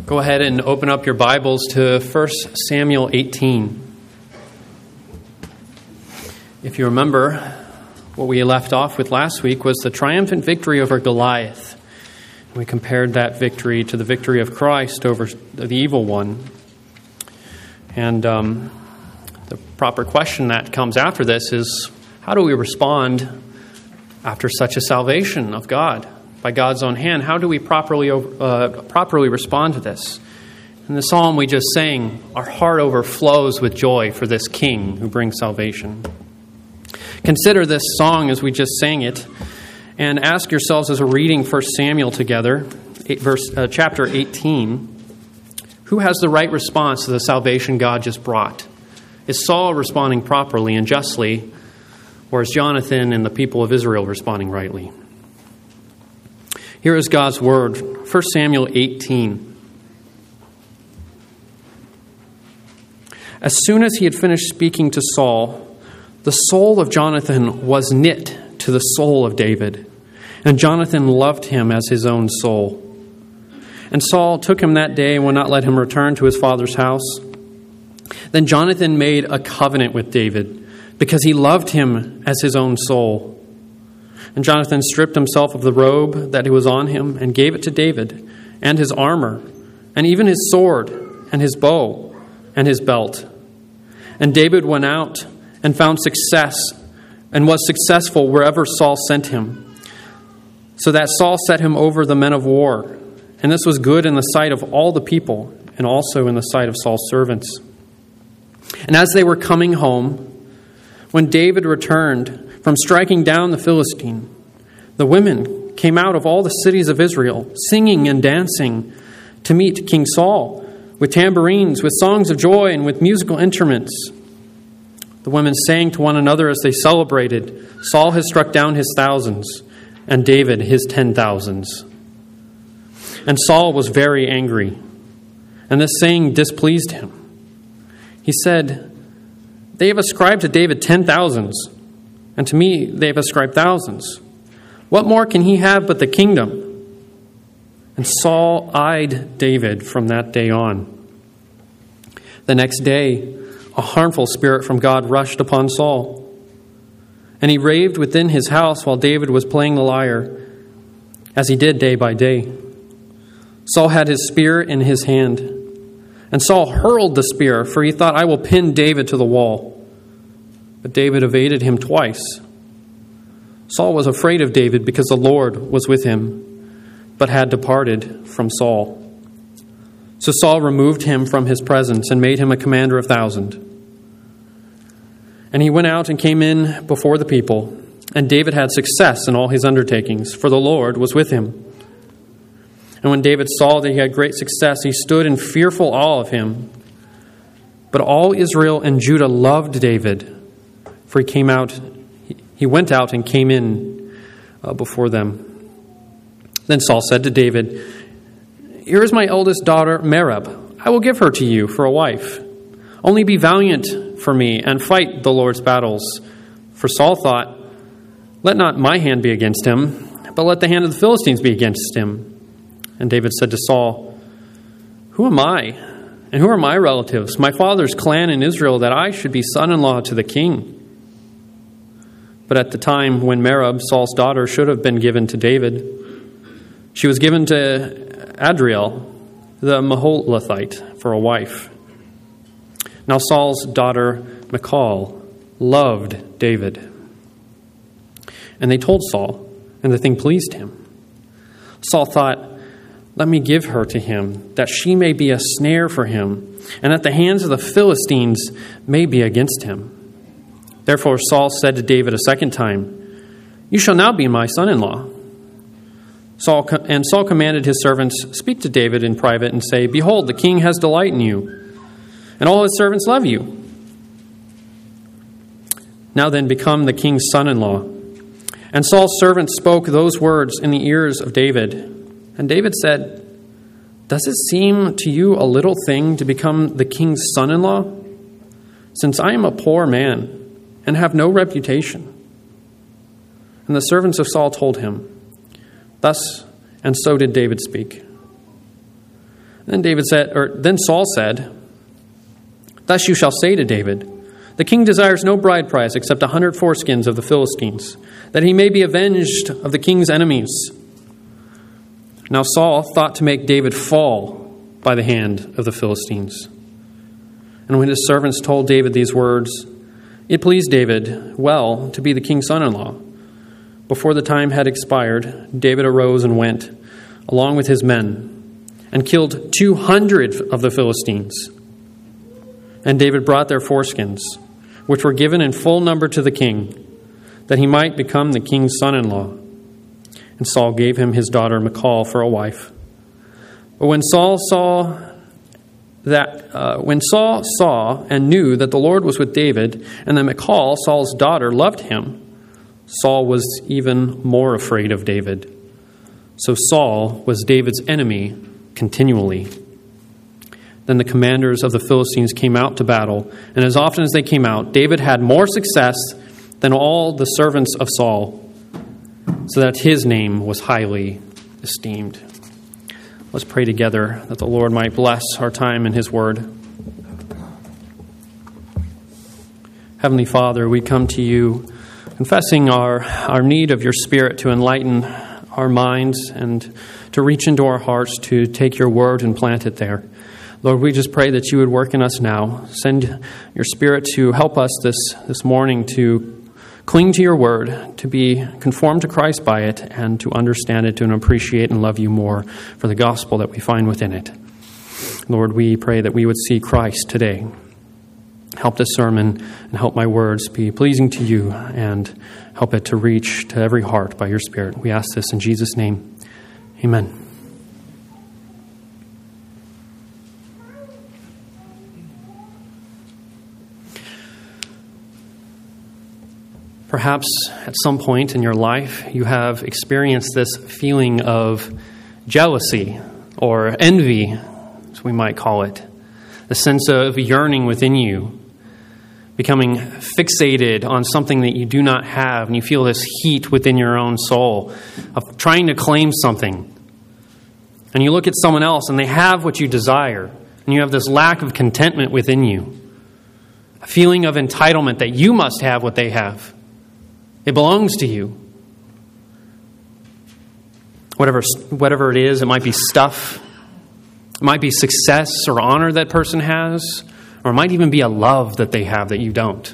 Go ahead and open up your Bibles to 1 Samuel 18. If you remember, what we left off with last week was the triumphant victory over Goliath. We compared that victory to the victory of Christ over the evil one. And the proper question that comes after this is, how do we respond after such a salvation of God by God's own hand? How do we properly respond to this? In the psalm we just sang, our heart overflows with joy for this King who brings salvation. Consider this song as we just sang it, and ask yourselves as we're reading 1 Samuel together, chapter 18, who has the right response to the salvation God just brought? Is Saul responding properly and justly, or is Jonathan and the people of Israel responding rightly? Here is God's word, 1 Samuel 18. As soon as he had finished speaking to Saul, the soul of Jonathan was knit to the soul of David, and Jonathan loved him as his own soul. And Saul took him that day and would not let him return to his father's house. Then Jonathan made a covenant with David, because he loved him as his own soul. And Jonathan stripped himself of the robe that was on him and gave it to David, and his armor, and even his sword, and his bow, and his belt. And David went out and found success, and was successful wherever Saul sent him, so that Saul set him over the men of war. And this was good in the sight of all the people, and also in the sight of Saul's servants. And as they were coming home, when David returned from striking down the Philistine, the women came out of all the cities of Israel, singing and dancing to meet King Saul, with tambourines, with songs of joy, and with musical instruments. The women sang to one another as they celebrated, Saul has struck down his thousands, and David his 10,000s. And Saul was very angry, and this saying displeased him. He said, they have ascribed to David 10,000s, and to me they have ascribed thousands. What more can he have but the kingdom? And Saul eyed David from that day on. The next day, a harmful spirit from God rushed upon Saul, and he raved within his house while David was playing the lyre, as he did day by day. Saul had his spear in his hand, and Saul hurled the spear, for he thought, I will pin David to the wall. But David evaded him twice. Saul was afraid of David because the Lord was with him, but had departed from Saul. So Saul removed him from his presence and made him a commander of 1,000. And he went out and came in before the people, and David had success in all his undertakings, for the Lord was with him. And when David saw that he had great success, he stood in fearful awe of him. But all Israel and Judah loved David, for he went out and came in before them. Then Saul said to David, here is my eldest daughter, Merab. I will give her to you for a wife. Only be valiant for me and fight the Lord's battles. For Saul thought, let not my hand be against him, but let the hand of the Philistines be against him. And David said to Saul, who am I, and who are my relatives, my father's clan in Israel, that I should be son-in-law to the king? But at the time when Merab, Saul's daughter, should have been given to David, she was given to Adriel, the Maholathite, for a wife. Now Saul's daughter, Michal, loved David. And they told Saul, and the thing pleased him. Saul thought, let me give her to him, that she may be a snare for him, and that the hands of the Philistines may be against him. Therefore Saul said to David a second time, you shall now be my son-in-law. Saul commanded his servants, speak to David in private and say, behold, the king has delight in you, and all his servants love you. Now then, become the king's son-in-law. And Saul's servants spoke those words in the ears of David. And David said, does it seem to you a little thing to become the king's son-in-law? Since I am a poor man and have no reputation. And the servants of Saul told him, thus and so did David speak. Then Saul said, "Thus you shall say to David, the king desires no bride price except 100 foreskins of the Philistines, that he may be avenged of the king's enemies." Now Saul thought to make David fall by the hand of the Philistines. And when his servants told David these words, it pleased David well to be the king's son-in-law. Before the time had expired, David arose and went, along with his men, and killed 200 of the Philistines. And David brought their foreskins, which were given in full number to the king, that he might become the king's son-in-law. And Saul gave him his daughter Michal for a wife. But when Saul saw and knew that the Lord was with David, and that Michal, Saul's daughter, loved him, Saul was even more afraid of David. So Saul was David's enemy continually. Then the commanders of the Philistines came out to battle, and as often as they came out, David had more success than all the servants of Saul, so that his name was highly esteemed. Let's pray together that the Lord might bless our time in his word. Heavenly Father, we come to you confessing our need of your Spirit to enlighten our minds and to reach into our hearts to take your word and plant it there. Lord, we just pray that you would work in us now. Send your Spirit to help us this morning to cling to your word, to be conformed to Christ by it, and to understand it, to appreciate and love you more for the gospel that we find within it. Lord, we pray that we would see Christ today. Help this sermon and help my words be pleasing to you and help it to reach to every heart by your Spirit. We ask this in Jesus' name. Amen. Perhaps at some point in your life you have experienced this feeling of jealousy or envy, as we might call it, a sense of yearning within you, becoming fixated on something that you do not have, and you feel this heat within your own soul of trying to claim something. And you look at someone else and they have what you desire, and you have this lack of contentment within you, a feeling of entitlement that you must have what they have. It belongs to you. Whatever it is, it might be stuff, it might be success or honor that person has, or it might even be a love that they have that you don't.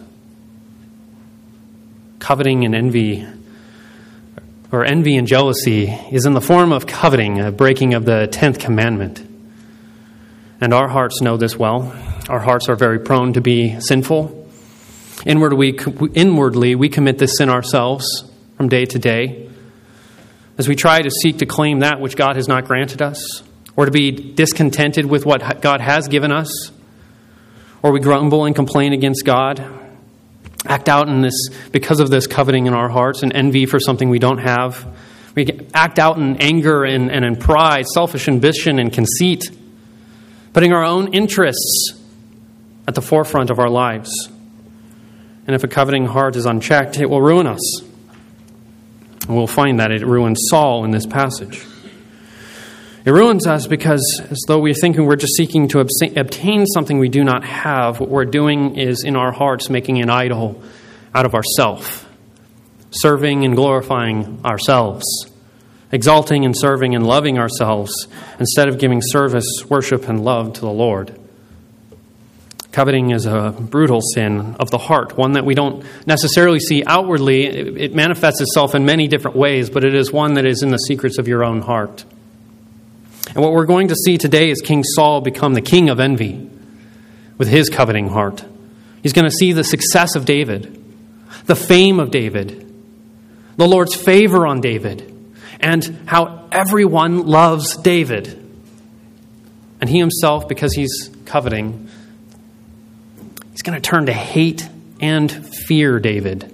Coveting and envy, or envy and jealousy, is in the form of coveting, a breaking of the 10th commandment. And our hearts know this well. Our hearts are very prone to be sinful. Inwardly, we commit this sin ourselves from day to day as we try to seek to claim that which God has not granted us, or to be discontented with what God has given us, or we grumble and complain against God, act out in this because of this coveting in our hearts and envy for something we don't have. We act out in anger and in pride, selfish ambition and conceit, putting our own interests at the forefront of our lives. And if a coveting heart is unchecked, it will ruin us. And we'll find that it ruins Saul in this passage. It ruins us because as though we're thinking we're just seeking to obtain something we do not have, what we're doing is in our hearts making an idol out of ourself, serving and glorifying ourselves, exalting and serving and loving ourselves instead of giving service, worship, and love to the Lord. Coveting is a brutal sin of the heart, one that we don't necessarily see outwardly. It manifests itself in many different ways, but it is one that is in the secrets of your own heart. And what we're going to see today is King Saul become the king of envy with his coveting heart. He's going to see the success of David, the fame of David, the Lord's favor on David, and how everyone loves David. And he himself, because he's coveting, he's going to turn to hate and fear David,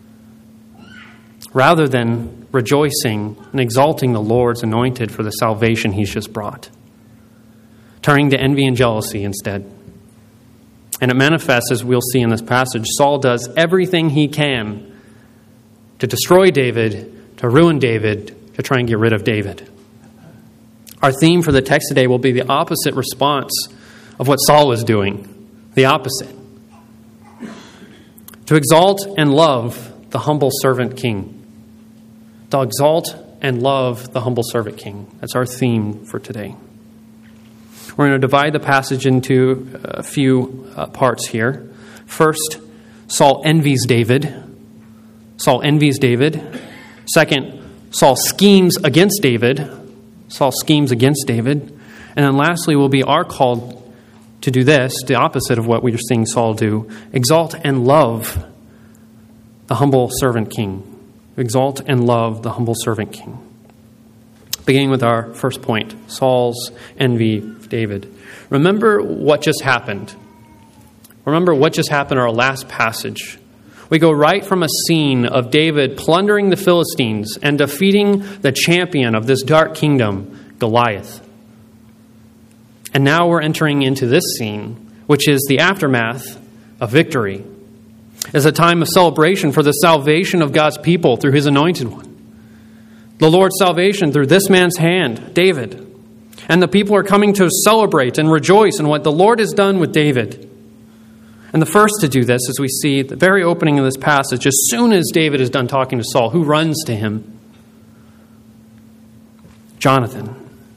rather than rejoicing and exalting the Lord's anointed for the salvation he's just brought, turning to envy and jealousy instead. And it manifests, as we'll see in this passage. Saul does everything he can to destroy David, to ruin David, to try and get rid of David. Our theme for the text today will be the opposite response of what Saul was doing. The opposite. To exalt and love the humble servant king. To exalt and love the humble servant king. That's our theme for today. We're going to divide the passage into a few parts here. First, Saul envies David. Saul envies David. Second, Saul schemes against David. Saul schemes against David. And then lastly will be our call to do this, the opposite of what we are seeing Saul do. Exalt and love the humble servant king. Exalt and love the humble servant king. Beginning with our first point, Saul's envy of David. Remember what just happened. Remember what just happened in our last passage. We go right from a scene of David plundering the Philistines and defeating the champion of this dark kingdom, Goliath. And now we're entering into this scene, which is the aftermath of victory. It's a time of celebration for the salvation of God's people through his anointed one. The Lord's salvation through this man's hand, David. And the people are coming to celebrate and rejoice in what the Lord has done with David. And the first to do this, as we see at the very opening of this passage, as soon as David is done talking to Saul, who runs to him? Jonathan.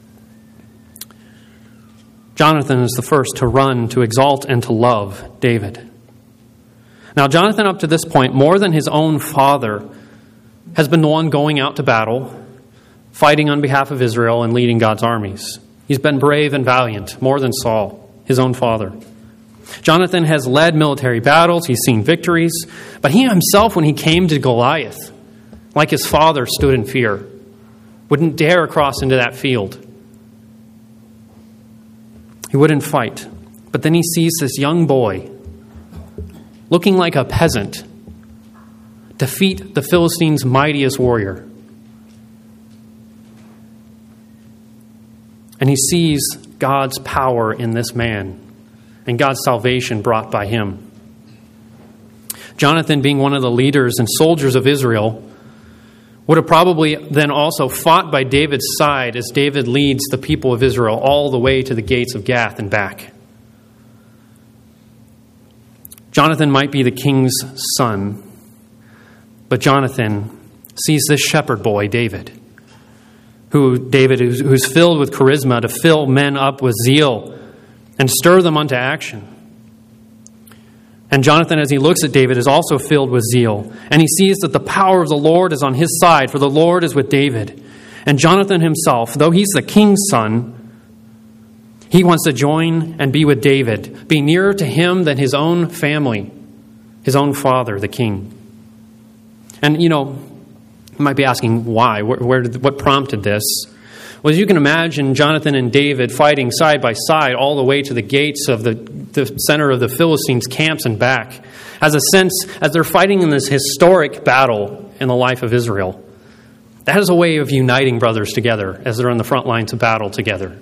Jonathan is the first to run, to exalt, and to love David. Now, Jonathan, up to this point, more than his own father, has been the one going out to battle, fighting on behalf of Israel and leading God's armies. He's been brave and valiant, more than Saul, his own father. Jonathan has led military battles, he's seen victories, but he himself, when he came to Goliath, like his father, stood in fear, wouldn't dare cross into that field. He wouldn't fight. But then he sees this young boy, looking like a peasant, defeat the Philistines' mightiest warrior. And he sees God's power in this man and God's salvation brought by him. Jonathan, being one of the leaders and soldiers of Israel, would have probably then also fought by David's side as David leads the people of Israel all the way to the gates of Gath and back. Jonathan might be the king's son, but Jonathan sees this shepherd boy, David, who's filled with charisma to fill men up with zeal and stir them unto action. And Jonathan, as he looks at David, is also filled with zeal. And he sees that the power of the Lord is on his side, for the Lord is with David. And Jonathan himself, though he's the king's son, he wants to join and be with David, be nearer to him than his own family, his own father, the king. And, you might be asking why, what prompted this? Well, as you can imagine, Jonathan and David fighting side by side all the way to the gates of the center of the Philistines' camps and back, as they're fighting in this historic battle in the life of Israel. That is a way of uniting brothers together as they're on the front lines of battle together.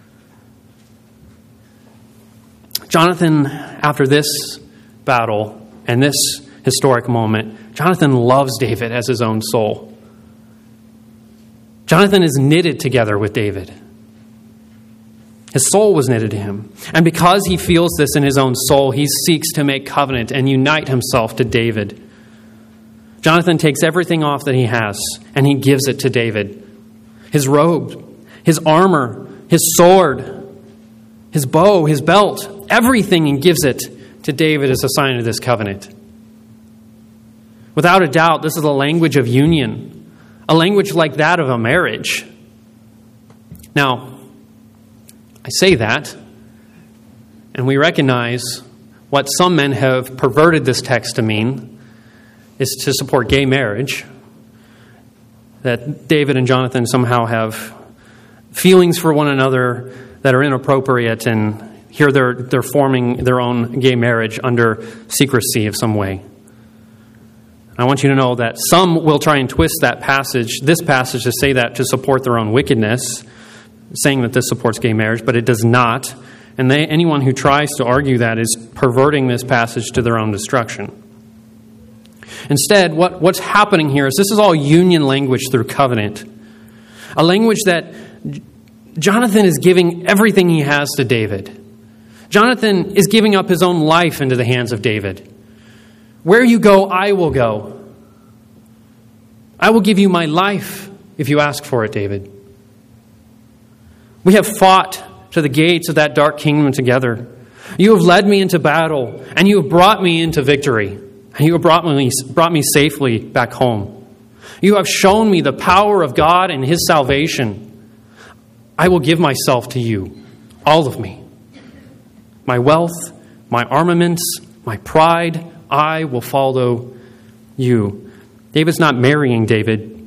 Jonathan, after this battle and this historic moment, Jonathan loves David as his own soul. Jonathan is knitted together with David. His soul was knitted to him. And because he feels this in his own soul, he seeks to make covenant and unite himself to David. Jonathan takes everything off that he has, and he gives it to David. His robe, his armor, his sword, his bow, his belt, everything, he gives it to David as a sign of this covenant. Without a doubt, this is a language of union. A language like that of a marriage. Now, I say that, and we recognize what some men have perverted this text to mean is to support gay marriage. That David and Jonathan somehow have feelings for one another that are inappropriate, and here they're forming their own gay marriage under secrecy of some way. I want you to know that some will try and twist this passage to say that to support their own wickedness, saying that this supports gay marriage, but it does not. And anyone who tries to argue that is perverting this passage to their own destruction. Instead, what's happening here is this is all union language through covenant. A language that Jonathan is giving everything he has to David. Jonathan is giving up his own life into the hands of David. Where you go, I will go. I will give you my life if you ask for it, David. We have fought to the gates of that dark kingdom together. You have led me into battle, and you have brought me into victory, and you have brought me safely back home. You have shown me the power of God and His salvation. I will give myself to you, all of me. My wealth, my armaments, my pride, I will follow you. David's not marrying David.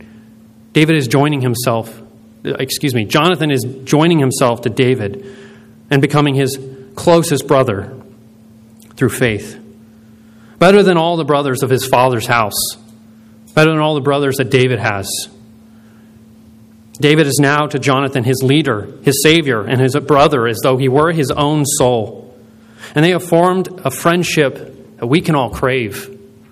Jonathan is joining himself to David and becoming his closest brother through faith. Better than all the brothers of his father's house. Better than all the brothers that David has. David is now to Jonathan his leader, his savior, and his brother as though he were his own soul. And they have formed a friendship that we can all crave.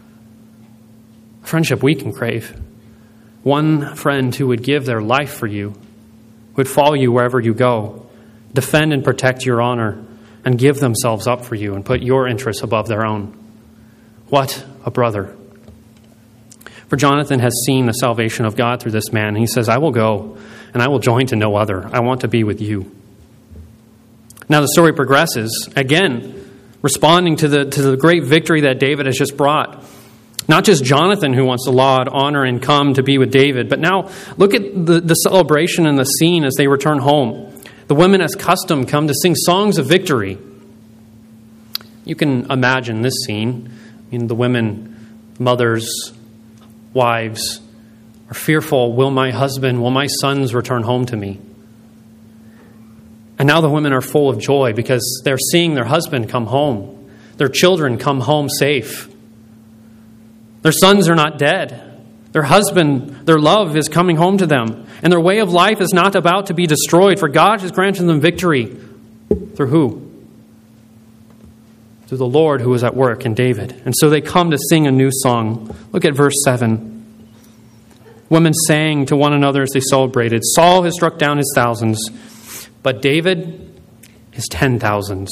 A friendship we can crave. One friend who would give their life for you, who would follow you wherever you go, defend and protect your honor, and give themselves up for you and put your interests above their own. What a brother. For Jonathan has seen the salvation of God through this man, and he says, I will go, and I will join to no other. I want to be with you. Now the story progresses, again, responding to the great victory that David has just brought. Not just Jonathan who wants to laud, honor, and come to be with David, but now look at the celebration and the scene as they return home. The women, as custom, come to sing songs of victory. You can imagine this scene. The women, mothers, wives, are fearful, will my husband, will my sons return home to me? And now the women are full of joy because they're seeing their husband come home. Their children come home safe. Their sons are not dead. Their husband, their love is coming home to them. And their way of life is not about to be destroyed, for God has granted them victory. Through who? Through the Lord who is at work in David. And so they come to sing a new song. Look at verse 7. Women sang to one another as they celebrated. Saul has struck down his thousands, but David his 10,000s.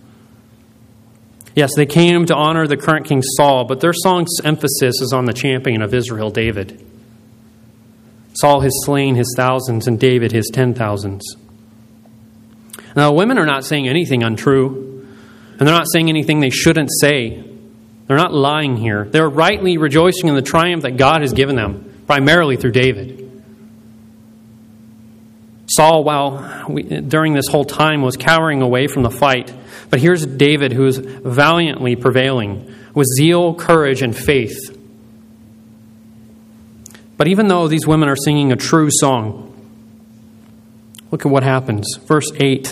Yes, they came to honor the current king Saul, but their song's emphasis is on the champion of Israel, David. Saul has slain his thousands and David his 10,000s. Now, women are not saying anything untrue, and they're not saying anything they shouldn't say. They're not lying here. They're rightly rejoicing in the triumph that God has given them, primarily through David. Saul, during this whole time, was cowering away from the fight. But here's David, who is valiantly prevailing with zeal, courage, and faith. But even though these women are singing a true song, look at what happens. Verse 8.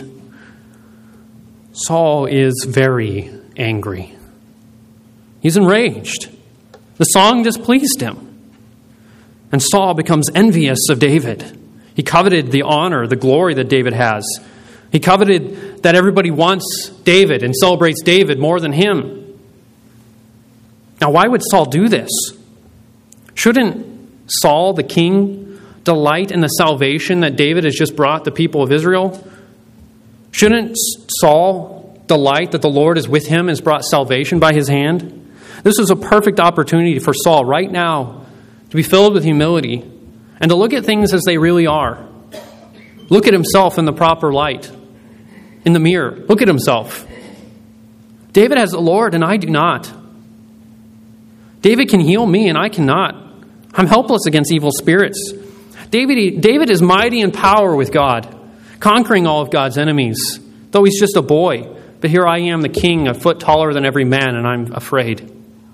Saul is very angry. He's enraged. The song displeased him. And Saul becomes envious of David. He coveted the honor, the glory that David has. He coveted that everybody wants David and celebrates David more than him. Now, why would Saul do this? Shouldn't Saul, the king, delight in the salvation that David has just brought the people of Israel? Shouldn't Saul delight that the Lord is with him and has brought salvation by his hand? This is a perfect opportunity for Saul right now to be filled with humility and to look at things as they really are. Look at himself in the proper light. In the mirror. Look at himself. David has the Lord and I do not. David can heal me and I cannot. I'm helpless against evil spirits. David is mighty in power with God, conquering all of God's enemies, though he's just a boy. But here I am, the king, a foot taller than every man, and I'm afraid.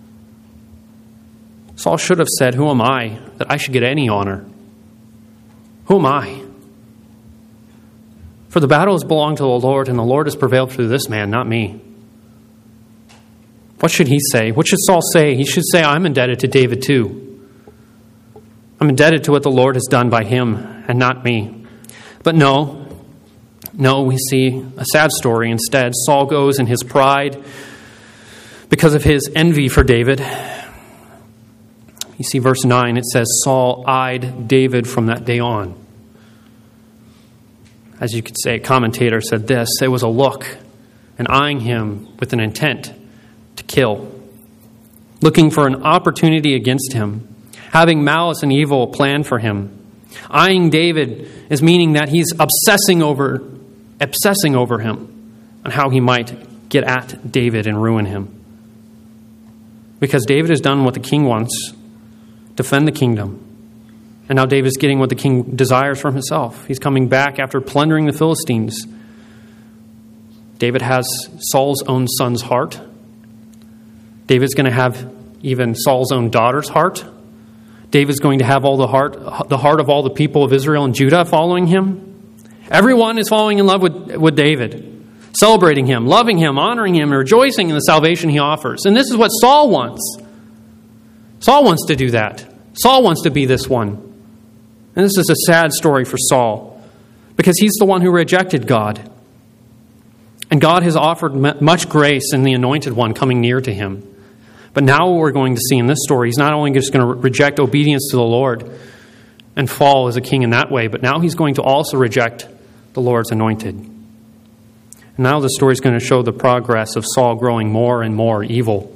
Saul should have said, who am I that I should get any honor? Who am I? For the battles belong to the Lord, and the Lord has prevailed through this man, not me. What should he say? What should Saul say? He should say, I'm indebted to David too. I'm indebted to what the Lord has done by him and not me. But no, we see a sad story instead. Saul goes in his pride because of his envy for David. You see verse 9, it says, Saul eyed David from that day on. as you could say, a commentator said this: it was a look, and eyeing him with an intent to kill, looking for an opportunity against him, having malice and evil planned for him. Eyeing David is meaning that he's obsessing over him on how he might get at David and ruin him. Because David has done what the king wants, defend the kingdom. And now David's getting what the king desires for himself. He's coming back after plundering the Philistines. David has Saul's own son's heart. David's going to have even Saul's own daughter's heart. David's going to have all the heart of all the people of Israel and Judah following him. Everyone is falling in love with David, celebrating him, loving him, honoring him, and rejoicing in the salvation he offers. And this is what Saul wants. Saul wants to do that. Saul wants to be this one. And this is a sad story for Saul, because he's the one who rejected God. And God has offered much grace in the Anointed One coming near to him. But now what we're going to see in this story, he's not only just going to reject obedience to the Lord and fall as a king in that way, but now he's going to also reject the Lord's anointed. And now the story is going to show the progress of Saul growing more and more evil,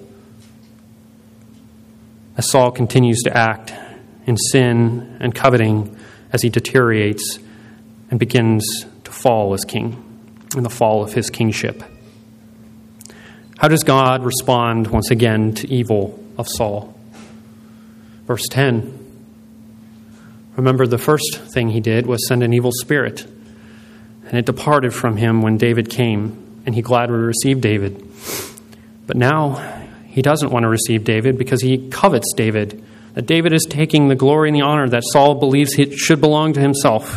as Saul continues to act in sin and coveting as he deteriorates and begins to fall as king, in the fall of his kingship. How does God respond once again to evil of Saul? Verse 10. Remember, the first thing he did was send an evil spirit, and it departed from him when David came, and he gladly received David. But now he doesn't want to receive David because he covets David, that David is taking the glory and the honor that Saul believes it should belong to himself.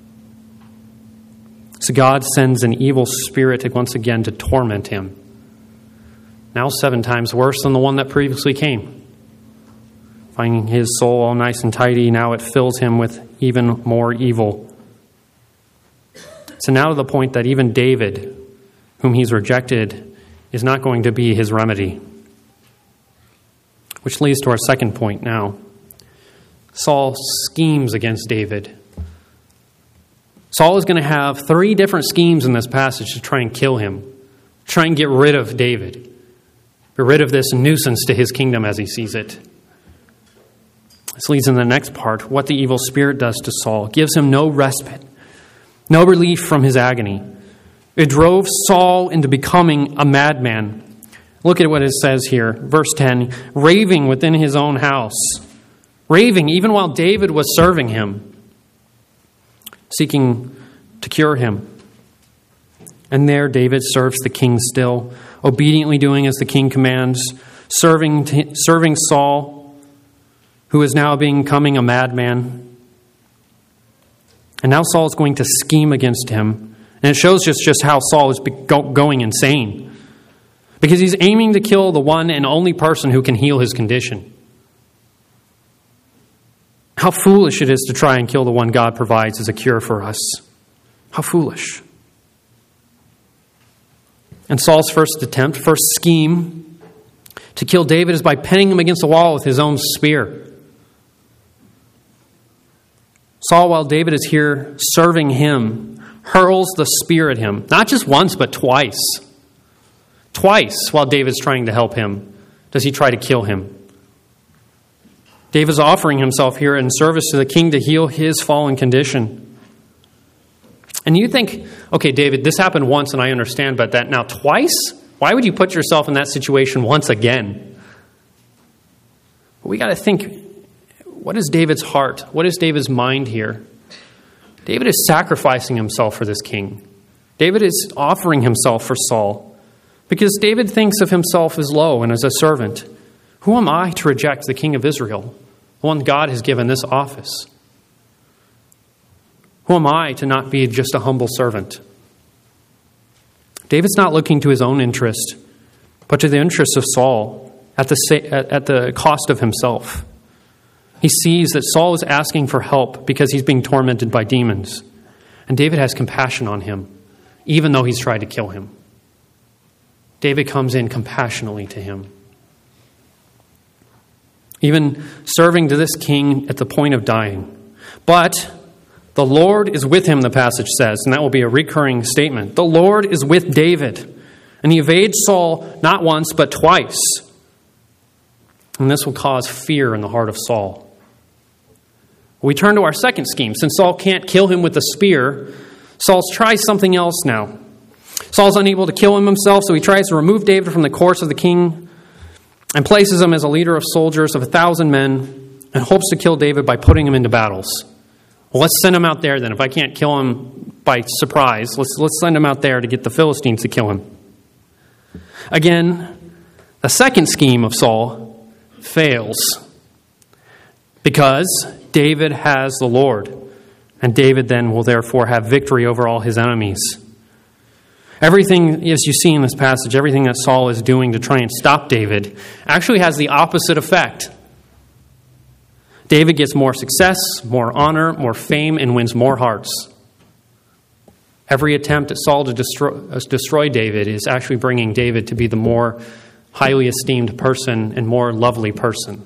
So God sends an evil spirit once again to torment him. Now 7 times worse than the one that previously came. Finding his soul all nice and tidy, now it fills him with even more evil. So now to the point that even David, whom he's rejected, is not going to be his remedy. Which leads to our second point now. Saul schemes against David. Saul is going to have 3 different schemes in this passage to try and kill him, try and get rid of David. Get rid of this nuisance to his kingdom as he sees it. This leads in the next part, what the evil spirit does to Saul. It gives him no respite, no relief from his agony. It drove Saul into becoming a madman. Look at what it says here, verse 10, raving within his own house. Raving even while David was serving him, seeking to cure him. And there David serves the king still, obediently doing as the king commands, serving Saul, who is now becoming a madman. And now Saul is going to scheme against him. And it shows just how Saul is going insane, because he's aiming to kill the one and only person who can heal his condition. How foolish it is to try and kill the one God provides as a cure for us. How foolish. And Saul's first scheme to kill David is by pinning him against the wall with his own spear. Saul, while David is here serving him, hurls the spear at him. Not just once, but twice. Twice, while David's trying to help him, does he try to kill him. David's offering himself here in service to the king to heal his fallen condition. And you think, okay, David, this happened once and I understand, but that now twice? Why would you put yourself in that situation once again? We got to think, what is David's heart? What is David's mind here? David is sacrificing himself for this king. David is offering himself for Saul, because David thinks of himself as low and as a servant. Who am I to reject the king of Israel, the one God has given this office? Who am I to not be just a humble servant? David's not looking to his own interest, but to the interests of Saul at the cost of himself. He sees that Saul is asking for help because he's being tormented by demons. And David has compassion on him, even though he's tried to kill him. David comes in compassionately to him. Even serving to this king at the point of dying. But The Lord is with him, the passage says, and that will be a recurring statement. The Lord is with David, and he evades Saul not once but twice. And this will cause fear in the heart of Saul. We turn to our second scheme. Since Saul can't kill him with the spear, Saul tries something else now. Saul's unable to kill him himself, so he tries to remove David from the course of the king and places him as a leader of soldiers of 1,000 men and hopes to kill David by putting him into battles. Well, let's send him out there then. If I can't kill him by surprise, let's send him out there to get the Philistines to kill him. Again, the second scheme of Saul fails because David has the Lord, and David then will therefore have victory over all his enemies. Everything, as you see in this passage, everything that Saul is doing to try and stop David actually has the opposite effect. David gets more success, more honor, more fame, and wins more hearts. Every attempt at Saul to destroy David is actually bringing David to be the more highly esteemed person and more lovely person.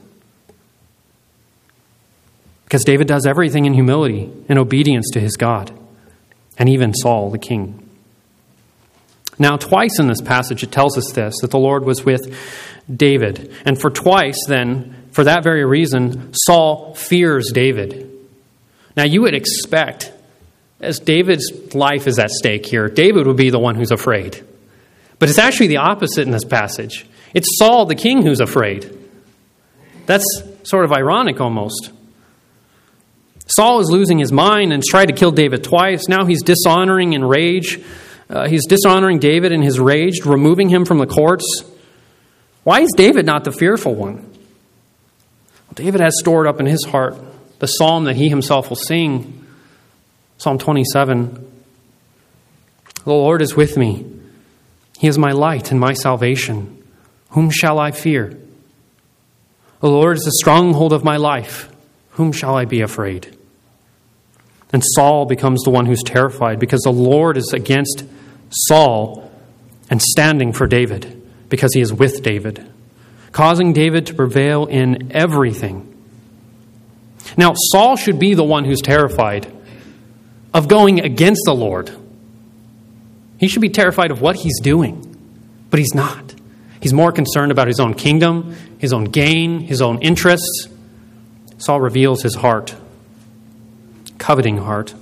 Because David does everything in humility and obedience to his God, and even Saul, the king. Now, twice in this passage it tells us this, that the Lord was with David. And for twice, then, for that very reason, Saul fears David. Now, you would expect, as David's life is at stake here, David would be the one who's afraid. But it's actually the opposite in this passage. It's Saul, the king, who's afraid. That's sort of ironic almost. Saul is losing his mind and has tried to kill David twice. Now he's dishonoring in rage. He's dishonoring David in his rage, removing him from the courts. Why is David not the fearful one? Well, David has stored up in his heart the psalm that he himself will sing, Psalm 27. The Lord is with me. He is my light and my salvation. Whom shall I fear? The Lord is the stronghold of my life. Whom shall I be afraid? And Saul becomes the one who's terrified because the Lord is against Saul and standing for David because he is with David, causing David to prevail in everything. Now, Saul should be the one who's terrified of going against the Lord. He should be terrified of what he's doing, but he's not. He's more concerned about his own kingdom, his own gain, his own interests. Saul reveals his heart, coveting heart.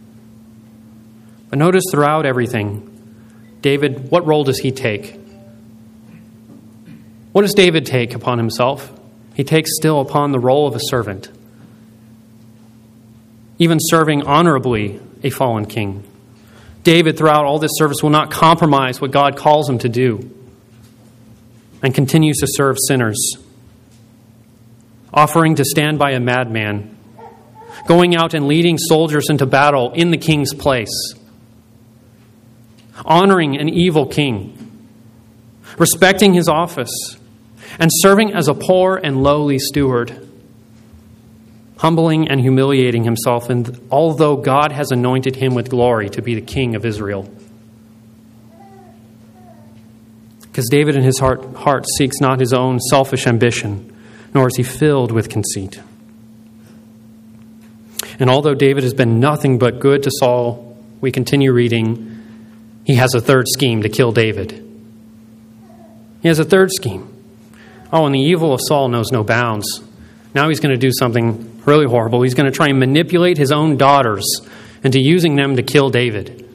But notice throughout everything, David, what role does he take? What does David take upon himself? He takes still upon the role of a servant, even serving honorably a fallen king. David, throughout all this service, will not compromise what God calls him to do and continues to serve sinners, offering to stand by a madman, going out and leading soldiers into battle in the king's place, honoring an evil king, respecting his office, and serving as a poor and lowly steward, humbling and humiliating himself, and although God has anointed him with glory to be the king of Israel. Because David in his heart seeks not his own selfish ambition, nor is he filled with conceit. And although David has been nothing but good to Saul, we continue reading, he has a third scheme to kill David. He has a third scheme. Oh, and the evil of Saul knows no bounds. Now he's going to do something really horrible. He's going to try and manipulate his own daughters into using them to kill David.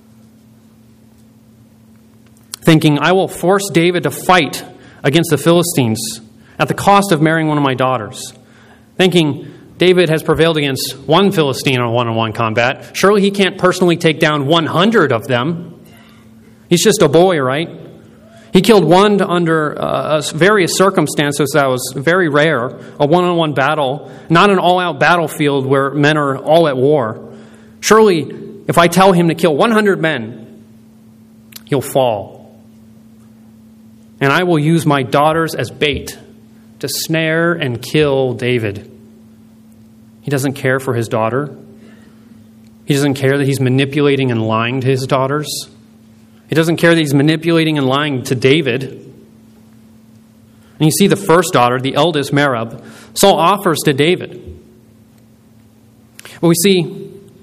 Thinking, I will force David to fight against the Philistines at the cost of marrying one of my daughters. Thinking, David has prevailed against one Philistine in a one-on-one combat. Surely he can't personally take down 100 of them. He's just a boy, right? He killed one under various circumstances that was very rare, a one-on-one battle, not an all-out battlefield where men are all at war. Surely, if I tell him to kill 100 men, he'll fall. And I will use my daughters as bait to snare and kill David. He doesn't care for his daughter. He doesn't care that he's manipulating and lying to his daughters. He doesn't care that he's manipulating and lying to David. And you see the first daughter, the eldest, Merab, Saul offers to David. But we see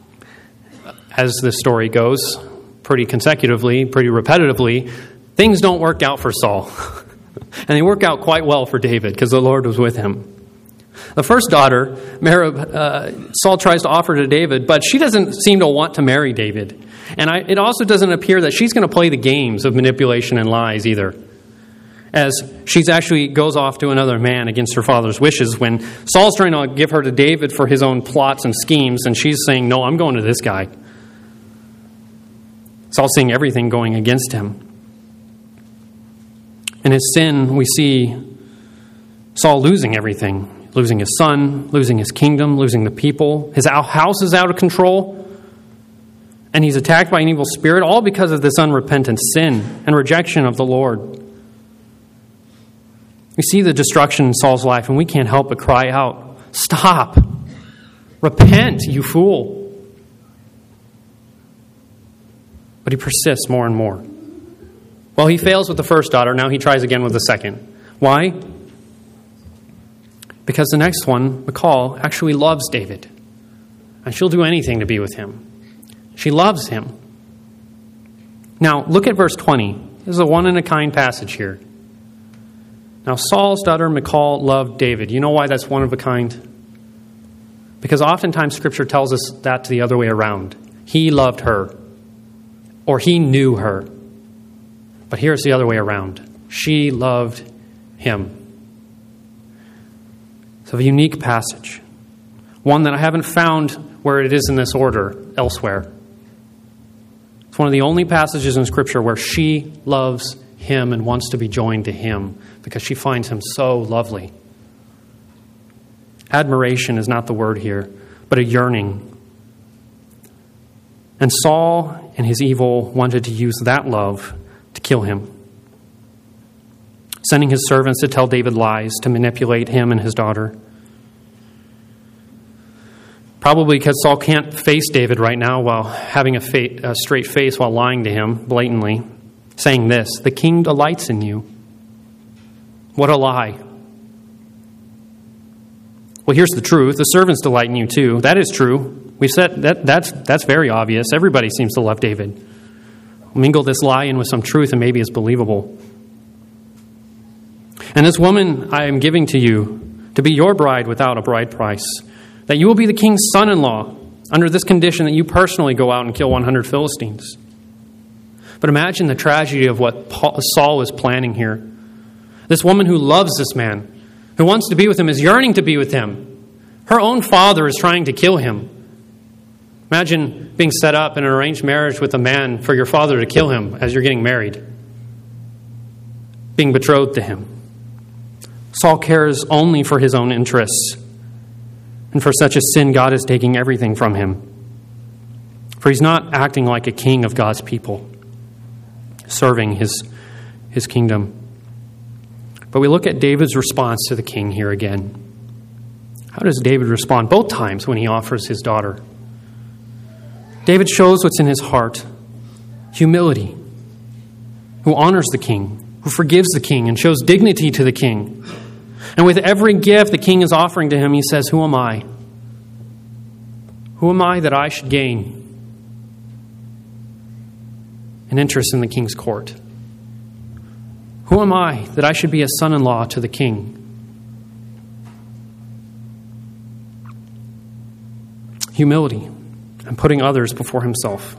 as this story goes, pretty consecutively, pretty repetitively, things don't work out for Saul. And they work out quite well for David because the Lord was with him. The first daughter, Merab, Saul tries to offer to David, but she doesn't seem to want to marry David. And it also doesn't appear that she's going to play the games of manipulation and lies either, as she's actually goes off to another man against her father's wishes when Saul's trying to give her to David for his own plots and schemes, and she's saying, no, I'm going to this guy. Saul's seeing everything going against him. In his sin, we see Saul losing everything, losing his son, losing his kingdom, losing the people. His house is out of control, and he's attacked by an evil spirit, all because of this unrepentant sin and rejection of the Lord. We see the destruction in Saul's life, and we can't help but cry out, stop! Repent, you fool! But he persists more and more. Well, he fails with the first daughter. Now he tries again with the second. Why? Because the next one, Michal, actually loves David. And she'll do anything to be with him. She loves him. Now, look at verse 20. This is a one-in-a-kind passage here. Now, Saul's daughter Michal loved David. You know why that's one of a kind? Because oftentimes Scripture tells us that the other way around. He loved her. Or he knew her. But here's the other way around. She loved him. It's a unique passage. One that I haven't found where it is in this order elsewhere. It's one of the only passages in Scripture where she loves him and wants to be joined to him because she finds him so lovely. Admiration is not the word here, but a yearning. And Saul and his evil wanted to use that love to kill him, sending his servants to tell David lies, to manipulate him and his daughter. Probably because Saul can't face David right now while having a straight face while lying to him blatantly, saying this, the king delights in you. What a lie. Well, here's the truth. The servants delight in you too. That is true. We've said that's very obvious. Everybody seems to love David. Mingle this lie in with some truth and maybe it's believable. And this woman I am giving to you to be your bride without a bride price, that you will be the king's son-in-law under this condition that you personally go out and kill 100 Philistines. But imagine the tragedy of what Saul is planning here. This woman who loves this man, who wants to be with him, is yearning to be with him. Her own father is trying to kill him. Imagine being set up in an arranged marriage with a man for your father to kill him as you're getting married, being betrothed to him. Saul cares only for his own interests. And for such a sin, God is taking everything from him. For he's not acting like a king of God's people, serving his kingdom. But we look at David's response to the king here again. How does David respond both times when he offers his daughter? David shows what's in his heart. Humility. Who honors the king. Who forgives the king and shows dignity to the king. And with every gift the king is offering to him, he says, who am I? Who am I that I should gain an interest in the king's court? Who am I that I should be a son-in-law to the king? Humility and putting others before himself.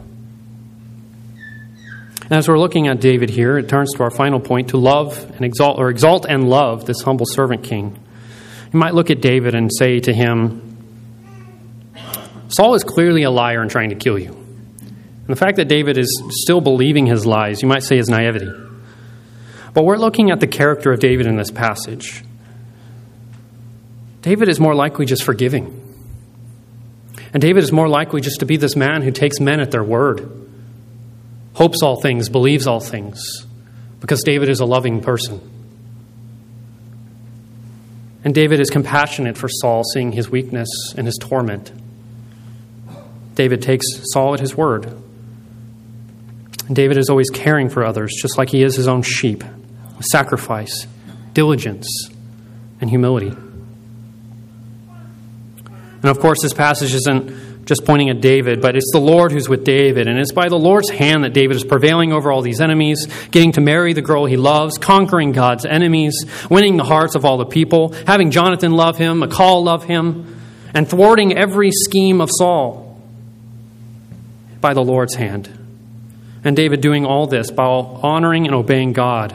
And as we're looking at David here, it turns to our final point, to love and exalt and love this humble servant king. You might look at David and say to him, Saul is clearly a liar and trying to kill you. And the fact that David is still believing his lies, you might say, is naivety. But we're looking at the character of David in this passage. David is more likely just forgiving. And David is more likely just to be this man who takes men at their word, hopes all things, believes all things, because David is a loving person. And David is compassionate for Saul, seeing his weakness and his torment. David takes Saul at his word. And David is always caring for others, just like he is his own sheep, with sacrifice, diligence, and humility. And of course, this passage isn't just pointing at David, but it's the Lord who's with David. And it's by the Lord's hand that David is prevailing over all these enemies, getting to marry the girl he loves, conquering God's enemies, winning the hearts of all the people, having Jonathan love him, Michal love him, and thwarting every scheme of Saul by the Lord's hand. And David doing all this while honoring and obeying God,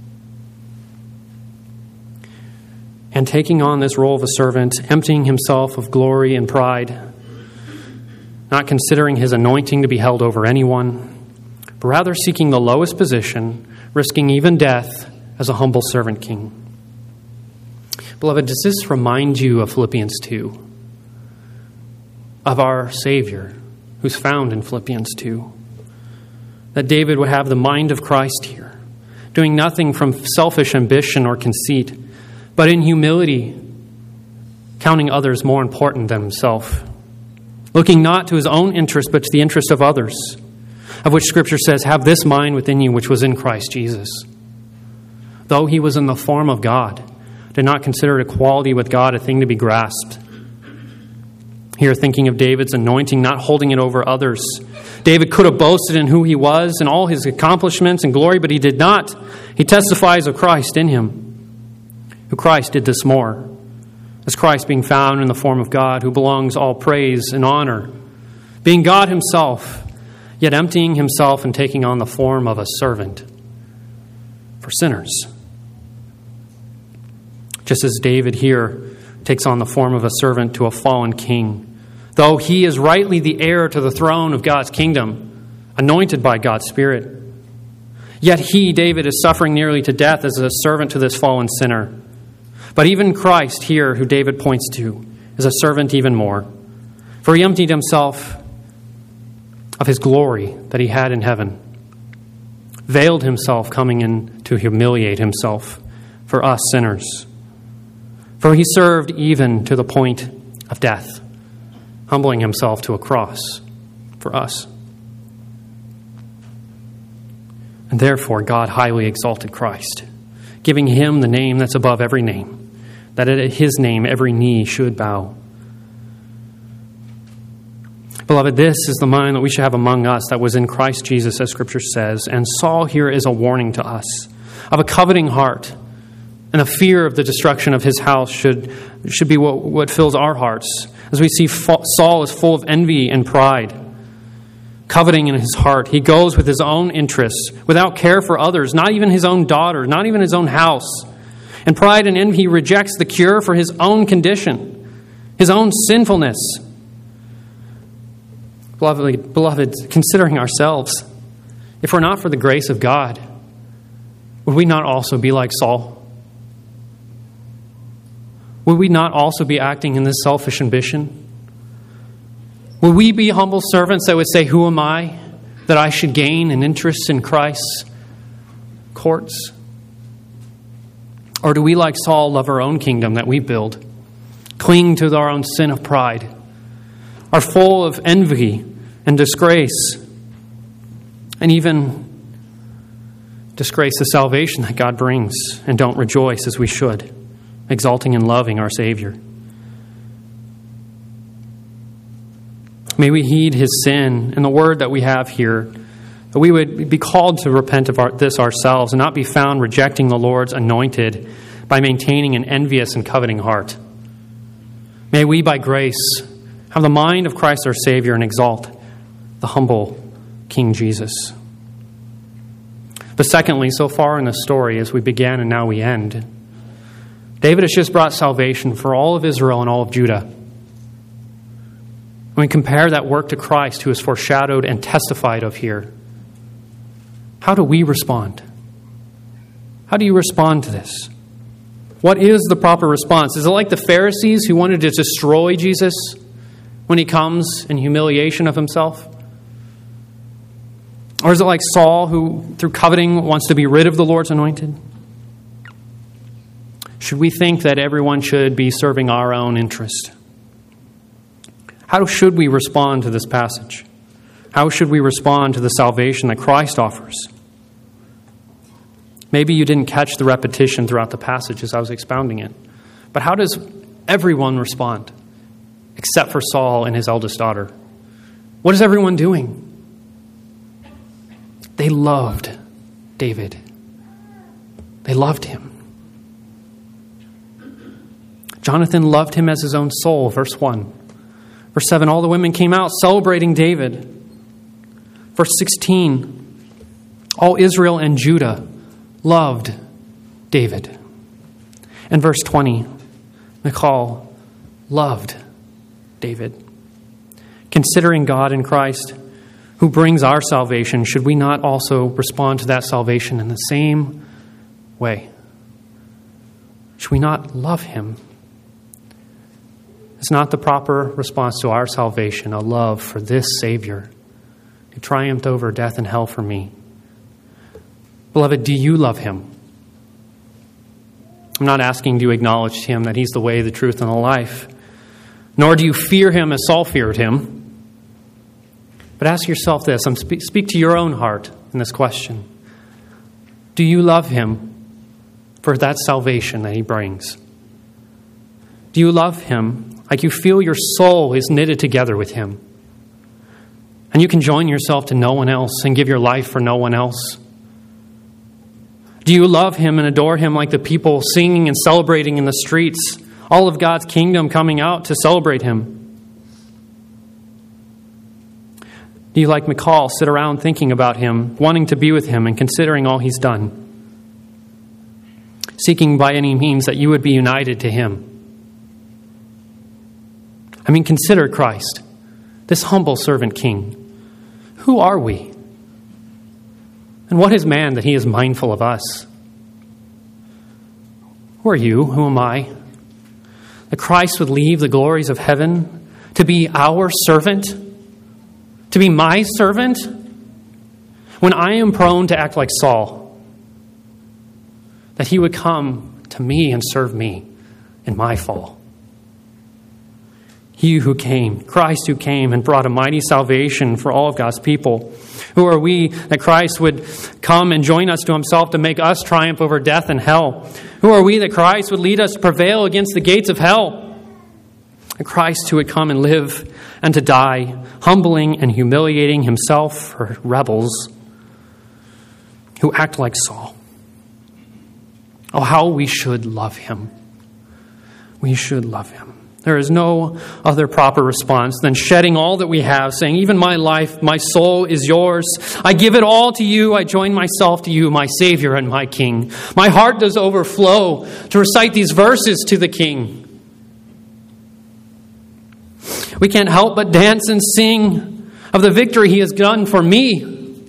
and taking on this role of a servant, emptying himself of glory and pride, not considering his anointing to be held over anyone, but rather seeking the lowest position, risking even death as a humble servant king. Beloved, does this remind you of Philippians 2? Of our Savior, who's found in Philippians 2? That David would have the mind of Christ here, doing nothing from selfish ambition or conceit, but in humility, counting others more important than himself, looking not to his own interest, but to the interest of others, of which Scripture says, have this mind within you, which was in Christ Jesus. Though he was in the form of God, did not consider equality with God a thing to be grasped. Here, thinking of David's anointing, not holding it over others. David could have boasted in who he was and all his accomplishments and glory, but he did not. He testifies of Christ in him, who Christ did this more. As Christ being found in the form of God, who belongs all praise and honor, being God himself, yet emptying himself and taking on the form of a servant for sinners. Just as David here takes on the form of a servant to a fallen king, though he is rightly the heir to the throne of God's kingdom, anointed by God's Spirit, yet he, David, is suffering nearly to death as a servant to this fallen sinner. But even Christ here, who David points to, is a servant even more. For he emptied himself of his glory that he had in heaven, veiled himself, coming in to humiliate himself for us sinners. For he served even to the point of death, humbling himself to a cross for us. And therefore God highly exalted Christ, giving him the name that's above every name, that at his name every knee should bow. Beloved, this is the mind that we should have among us that was in Christ Jesus, as Scripture says. And Saul here is a warning to us of a coveting heart, and a fear of the destruction of his house should be what fills our hearts. As we see Saul is full of envy and pride, coveting in his heart. He goes with his own interests, without care for others, not even his own daughter, not even his own house. In pride and envy, he rejects the cure for his own condition, his own sinfulness. Beloved, considering ourselves, if we're not for the grace of God, would we not also be like Saul? Would we not also be acting in this selfish ambition? Would we be humble servants that would say, who am I, that I should gain an interest in Christ's courts? Or do we, like Saul, love our own kingdom that we build, cling to our own sin of pride, are full of envy and disgrace, and even disgrace the salvation that God brings, and don't rejoice as we should, exalting and loving our Savior? May we heed his sin and the word that we have here, that we would be called to repent of this ourselves and not be found rejecting the Lord's anointed by maintaining an envious and coveting heart. May we, by grace, have the mind of Christ our Savior and exalt the humble King Jesus. But secondly, so far in the story, as we began and now we end, David has just brought salvation for all of Israel and all of Judah. When we compare that work to Christ, who is foreshadowed and testified of here, how do we respond? How do you respond to this? What is the proper response? Is it like the Pharisees who wanted to destroy Jesus when he comes in humiliation of himself? Or is it like Saul, who through coveting wants to be rid of the Lord's anointed? Should we think that everyone should be serving our own interest? How should we respond to this passage? How should we respond to the salvation that Christ offers? Maybe you didn't catch the repetition throughout the passage as I was expounding it. But how does everyone respond? except for Saul and his eldest daughter. What is everyone doing? They loved David. They loved him. Jonathan loved him as his own soul, verse 1. Verse 7, all the women came out celebrating David. Verse 16, all Israel and Judah loved David. And verse 20, Michal loved David. Considering God in Christ, who brings our salvation, should we not also respond to that salvation in the same way? Should we not love him? Is not the proper response to our salvation a love for this Savior who triumphed over death and hell for me? Beloved, do you love him? I'm not asking you to acknowledge him that he's the way, the truth, and the life. Nor do you fear him as Saul feared him. But ask yourself this, speak to your own heart in this question. Do you love him for that salvation that he brings? Do you love him like you feel your soul is knitted together with him? And you can join yourself to no one else and give your life for no one else? Do you love him and adore him like the people singing and celebrating in the streets, all of God's kingdom coming out to celebrate him? Do you, like Michal, sit around thinking about him, wanting to be with him and considering all he's done? Seeking by any means that you would be united to him. Consider Christ, this humble servant king. Who are we? And what is man that he is mindful of us? Who are you? Who am I? That Christ would leave the glories of heaven to be our servant? To be my servant? When I am prone to act like Saul, that he would come to me and serve me in my fall. He who came, Christ who came and brought a mighty salvation for all of God's people. Who are we that Christ would come and join us to himself to make us triumph over death and hell? Who are we that Christ would lead us to prevail against the gates of hell? A Christ who would come and live and to die, humbling and humiliating himself for rebels who act like Saul. Oh, how we should love him. We should love him. There is no other proper response than shedding all that we have, saying, even my life, my soul is yours. I give it all to you. I join myself to you, my Savior and my King. My heart does overflow to recite these verses to the King. We can't help but dance and sing of the victory he has done for me.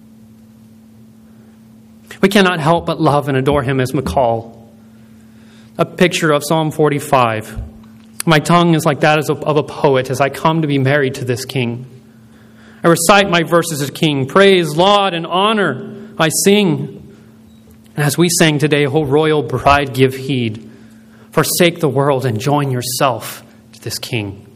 We cannot help but love and adore him as Michal. A picture of Psalm 45. My tongue is like that of a poet as I come to be married to this King. I recite my verses as King. Praise, laud, and honor I sing. And as we sang today, O royal bride, give heed. Forsake the world and join yourself to this King.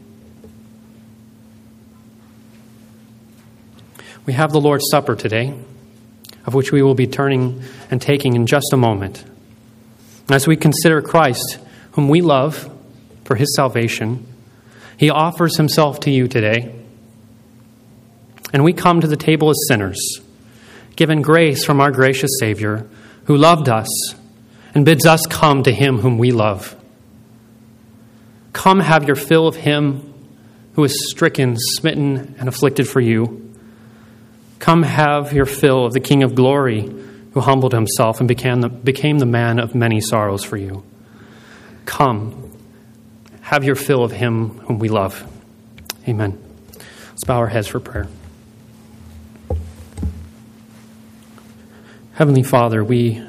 We have the Lord's Supper today, of which we will be turning and taking in just a moment. As we consider Christ, whom we love, for his salvation, he offers himself to you today. And we come to the table as sinners, given grace from our gracious Savior, who loved us and bids us come to him whom we love. Come have your fill of him who is stricken, smitten, and afflicted for you. Come have your fill of the King of glory, who humbled himself and became the man of many sorrows for you. Come, have your fill of him whom we love. Amen. Let's bow our heads for prayer. Heavenly Father, we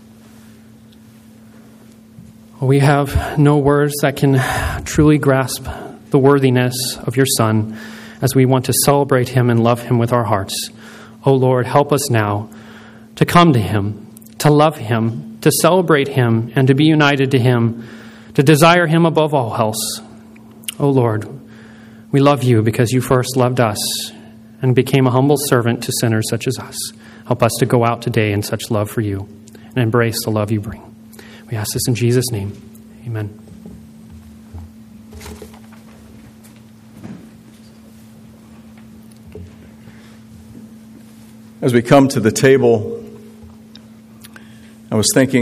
have no words that can truly grasp the worthiness of your Son as we want to celebrate him and love him with our hearts. O Lord, help us now to come to him, to love him, to celebrate him, and to be united to him, to desire him above all else. O Lord, we love you because you first loved us and became a humble servant to sinners such as us. Help us to go out today in such love for you and embrace the love you bring. We ask this in Jesus' name. Amen. As we come to the table, I was thinking